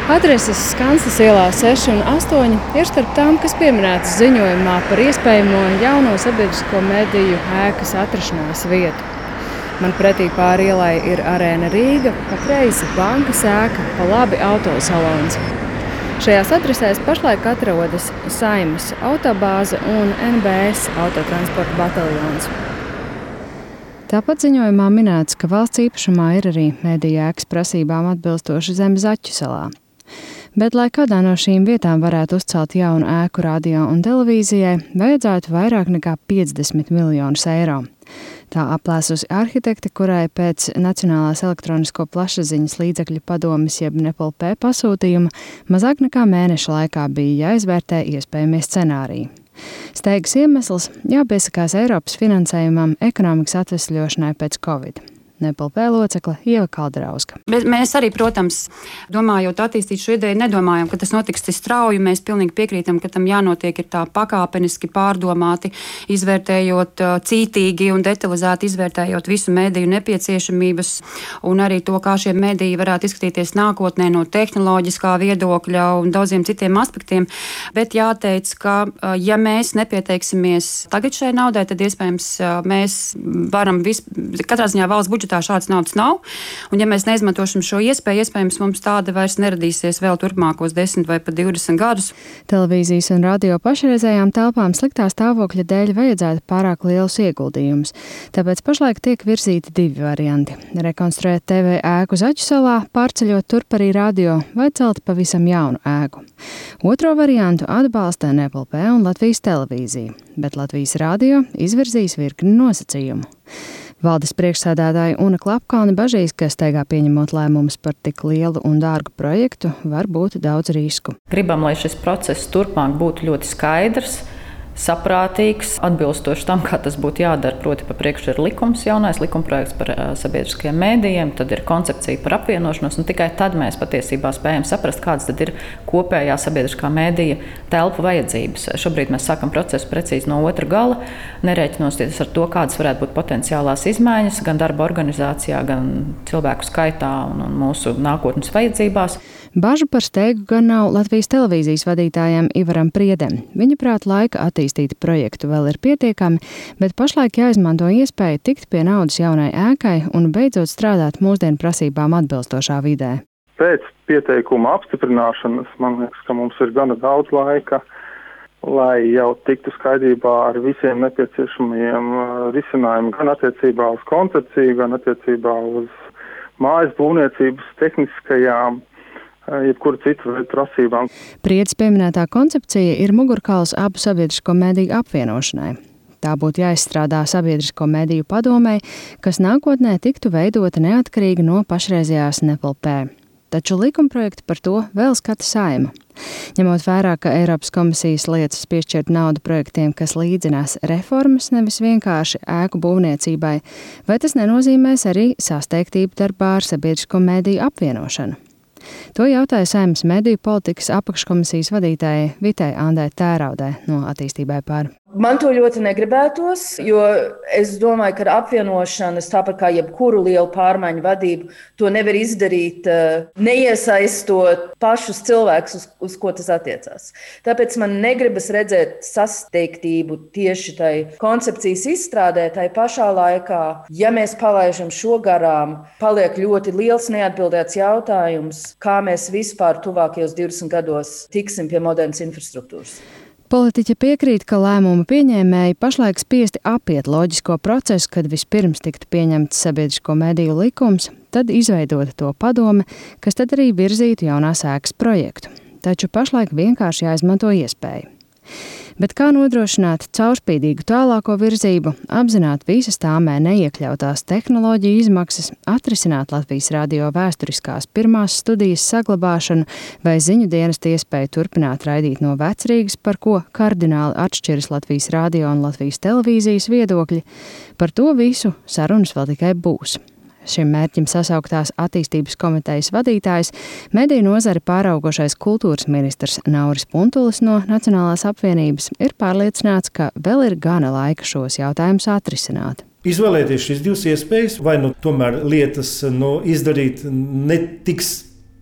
Adreses Skanstas ielā 6 un 8 ir starp tām, kas pieminētas ziņojumā par iespējamo jauno sabiedrisko mediju ēkas atrašanās vietu. Man pretī pāri ielai ir Arēna Rīga, pa kreisi bankas ēka, pa labi autosalons. Šajās adresēs pašlaik atrodas Saeimas autobāze un NBS autotransporta bataljons. Tāpat ziņojumā minēts, ka valsts īpašumā ir arī mediju ēkas prasībām atbilstoša zeme Zaķu salā. Bet, lai kādā no šīm vietām varētu uzcelt jaunu ēku radio un televīzijai, vajadzētu vairāk nekā 50 miljonus eiro. Tā aplēsusi arhitekte, kurai pēc Nacionālās elektronisko plašsaziņas līdzekļu padomes jeb NEPLP pasūtījuma mazāk nekā mēneša laikā bija jāizvērtē iespējamie scenāriji. Steigas iemesls – jāpiesakās Eiropas finansējumam ekonomikas atvesļošanai pēc Covid. NEPLP locekle Ieva Kalderauska. Mēs arī, protams, domājot attīstīt šo ideju, nedomājam, ka tas notiks tik strauji. Mēs pilnīgi piekrītam, ka tam jānotiek ir tā pakāpeniski pārdomāti, izvērtējot cītīgi un detalizēti izvērtējot visu mediju nepieciešamības un arī to, kā šie mediji varētu izskatīties nākotnē no tehnoloģiskā viedokļa un daudziem citiem aspektiem. Bet jāteic, ka ja mēs nepieteiksimies tagad šai naudai, tad iespējams mēs varam katrā ziņā valsts budžetā šādas naudas nav, un ja mēs neizmantošam šo iespēju, iespējams mums tāda vairs neradīsies vēl turpmākos 10 vai pat 20 gadus. Televīzijas un radio pašreizējām telpām sliktā stāvokļa dēļ vajadzētu pārāk lielus ieguldījumus, tāpēc pašlaik tiek virzīti 2 varianti – rekonstruēt TV ēku Zaķu salā, pārceļot turp arī radio vai celt pavisam jaunu ēku. Otro variantu atbalsta NEPLP un Latvijas televīzija, bet Latvijas radio izvirzīs virkni nosacījumu. Valdes priekšsēdētāja Una Klapkalne bažīs, ka steigā pieņemot lēmumus par tik lielu un dārgu projektu, var būt daudz risku. Gribam, lai šis process turpmāk būtu ļoti skaidrs, saprātīgs, atbilstoši tam, kā tas būtu jādara. Proti, pa priekšu ir likums, jaunais likumprojekts par sabiedriskajiem mēdījiem, tad ir koncepcija par apvienošanos, un tikai tad mēs patiesībā spējam saprast, kādas tad ir kopējā sabiedriskā mēdīja telpu vajadzības. Šobrīd mēs sākam procesu precīzi no otra gala, nerēķinoties ar to, kādas varētu būt potenciālās izmaiņas gan darba organizācijā, gan cilvēku skaitā un mūsu nākotnes vajadzībās. Bažu par steigu gan nav Latvijas televīzijas vadītājiem Ivaram Priedem. Viņa prāt laika attīstīt projektu vēl ir pietiekami, bet pašlaik jāizmanto iespēja tikt pie naudas jaunai ēkai un beidzot strādāt mūsdienu prasībām atbilstošā vidē. Pēc pieteikuma apstiprināšanas, man liekas, ka mums ir gana daudz laika, lai jau tiktu skaidrībā ar visiem nepieciešamajiem risinājumiem, gan attiecībā uz koncepciju, gan attiecībā uz mājas būvniecības tehniskajām jebkuru citu veidu prasībām. Priedis pieminētā koncepcija ir mugurkauls abu sabiedrisko mediju apvienošanai. Tā būtu jāizstrādā sabiedrisko mediju padomei, kas nākotnē tiktu veidota neatkarīgi no pašreizējās NEPLP. Taču likumprojektu par to vēl skata Saeima. Ņemot vērā, ka Eiropas komisijas liecas piešķirt naudu projektiem, kas līdzinās reformas, nevis vienkārši ēku būvniecībai, vai tas nenozīmēs arī sasteigtību darbā ar sabiedrisko mediju apvienošanu? To jautāja Saeimas mediju politikas apakškomisijas vadītājai Vitai Andai Tēraudai no Attīstībai par. Man to ļoti negribētos, jo es domāju, ka apvienošanas, tāpat kā jebkuru lielu pārmaiņu vadību, to nevar izdarīt neiesaistot pašus cilvēkus, uz ko tas attiecās. Tāpēc man negribas redzēt sasteigtību tieši tai koncepcijas izstrādē, tai pašā laikā, ja mēs palaižam šo garām, paliek ļoti liels neatbildēts jautājums, kā mēs vispār tuvākajos 20 gados tiksim pie modernas infrastruktūras. Politiķi piekrīt, ka lēmumu pieņēmēji pašlaik spiesti apiet loģisko procesu, kad vispirms tiktu pieņemts sabiedrisko mediju likums, tad izveidota to padome, kas tad arī virzītu jaunās ēkas projektu. Taču pašlaik vienkārši jāizmanto iespēju. Bet kā nodrošināt caurspīdīgu tālāko virzību, apzināt visas tāmē neiekļautās tehnoloģiju izmaksas, atrisināt Latvijas radio vēsturiskās pirmās studijas saglabāšanu vai ziņu dienesta iespēju turpināt raidīt no Vecrīgas, par ko kardināli atšķiras Latvijas radio un Latvijas televīzijas viedokļi, par to visu sarunas vēl tikai būs. Šim mērķim sasauktās attīstības komitejas vadītājs, mediju nozari pāraugošais kultūras ministrs Nauris Puntulis no Nacionālās apvienības ir pārliecināts, ka vēl ir gana laika šos jautājumus atrisināt. Izvēlēties šīs divas iespējas, vai tomēr lietas izdarīt netiks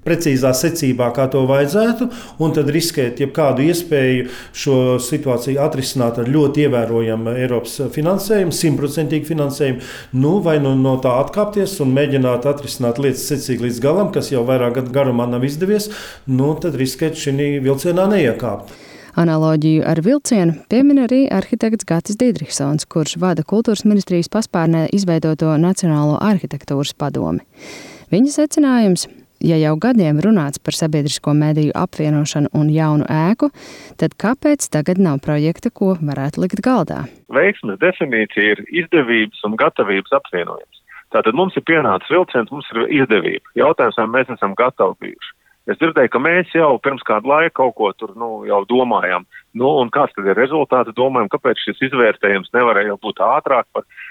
precīzā secībā, kā to vajadzētu, un tad riskēt jebkādu iespēju šo situāciju atrisināt ar ļoti ievērojamu Eiropas finansējumu, 100% finansējumu, vai no tā atkāpties un mēģināt atrisināt lietas secīgi līdz galam, kas jau vairāk gadu garumā nav izdevies, tad riskēt šī vilcienā neiekāpt. Analoģiju ar vilcienu piemin arī arhitekts Gatis Dīdriksons, kurš vada Kultūras ministrijas paspārnē izveidoto Nacionālo arhitektūras padomi. Viņa secinājums: ja jau gadiem runāts par sabiedrisko mediju apvienošanu un jaunu ēku, tad kāpēc tagad nav projekta, ko varētu likt galdā? Veiksmes definīcija ir izdevības un gatavības apvienojums. Tātad mums ir pienācis vilciens, mums ir izdevība. Jautājums, vai mēs esam gatavi bijuši. Es dzirdēju, ka mēs jau pirms kādu laiku kaut ko tur jau domājam. Un kāds tad ir rezultāts? Domājam, kāpēc šis izvērtējums nevarēja jau būt ātrāk,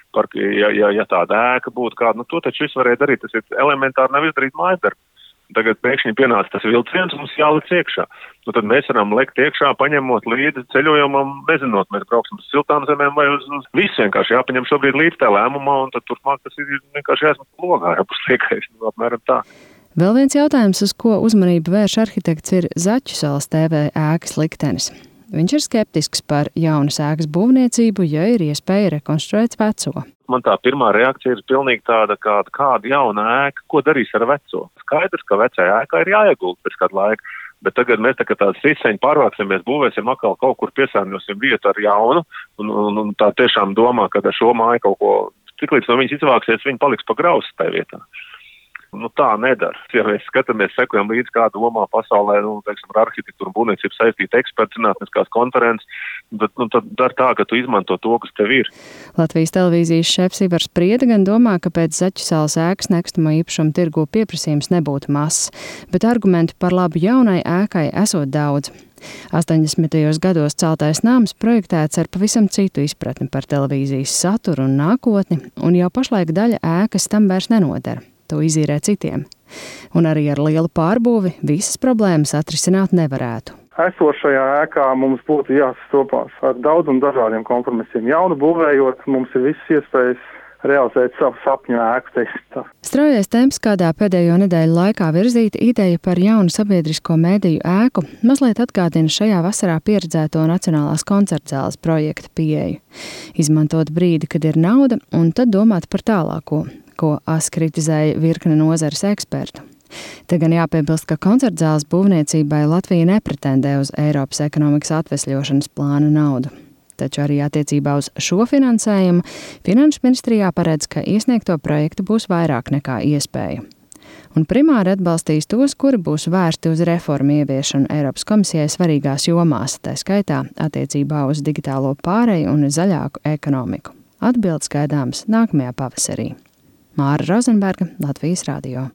ja tāda ēka būtu kāda. To taču viss varēja darīt. Tas ir elementāri, nav izdarīt mājasdarbu. Tagad pēkšņi pienāca tas vilciens, mums jālic iekšā. Tad mēs varam lekt iekšā, paņemot līdzi ceļojumam, nezinot, mēs brauksim uz siltām zemēm vai uz visu vienkārši jāpaņem šobrīd līdz tā lēmumā, un tad turpmāk tas ir vienkārši jāsmat logā, jāpusliekais, apmēram tā. Vēl viens jautājums, uz ko uzmanību vērš arhitekts, ir Zaķusalas TV ēkas liktenis. Viņš ir skeptisks par jaunas ēkas būvniecību, ja ir iespēja rekonstruēt veco. Man tā pirmā reakcija ir pilnīgi tāda, kāda jauna ēka, ko darīs ar veco. Skaidrs, ka vecajā ēkā ir jāiegulda pēc kāda laika, bet tagad mēs tā kā tāds riseņi pārvāksimies, būvēsim atkal kaut kur piesārņosim vietu ar jaunu, un tā tiešām domā, ka ar šo māju kaut ko, tiklīdz no viņas izvāksies, viņa paliks pa grausu tajā vietā. Tā nedara. Ja mēs skatāmies, sekojam līdz kā domā pasaulē, teiksim, ar arhitektūru un būvniecību saistīta eksperti, zinātniskās konferences, tad dar tā, ka tu izmanto to, kas tev ir. Latvijas televīzijas šefs Ivars Spriede gan domā, ka pēc Zaķusalas ēkas nekustamo īpašumu tirgu pieprasījums nebūtu mazs, bet argumentu par labu jaunai ēkai esot daudz. 80. gados celtais nams projektēts ar pavisam citu izpratni par televīzijas saturu un nākotni, un jau pašlaik daļa ēkas tam vairs nenodara. To izīrē citiem. Un arī ar lielu pārbūvi visas problēmas atrisināt nevarētu. Esošajā ēkā mums būtu jāsastopās ar daudz un dažādiem kompromisiem. Jaunu būvējot, mums ir visas iespējas realizēt savu sapņu ēku, teiksim tā. Straujais temps, kādā pēdējo nedēļu laikā virzīta ideja par jaunu sabiedrisko mediju ēku, mazliet atgādina šajā vasarā pieredzēto Nacionālās koncertzāles projekta pieeju. Izmantot brīdi, kad ir nauda, un tad domāt par tālāko, ko kritizēja virkne nozares ekspertu. Te gan jāpiebilst, ka koncertzāles būvniecībai Latvija nepretendē uz Eiropas ekonomikas atvesļošanas plāna naudu. Taču arī attiecībā uz šo finansējumu Finanšu ministrijā paredz, ka iesniegto projektu būs vairāk nekā iespēja. Un primāri atbalstīs tos, kuri būs vērsti uz reformu ieviešanu Eiropas komisijai svarīgās jomās, tā skaitā attiecībā uz digitālo pāreju un zaļāku ekonomiku. Atbildes gaidāmas nākamajā pavasarī. Māra Rozenberga, Latvijas radio.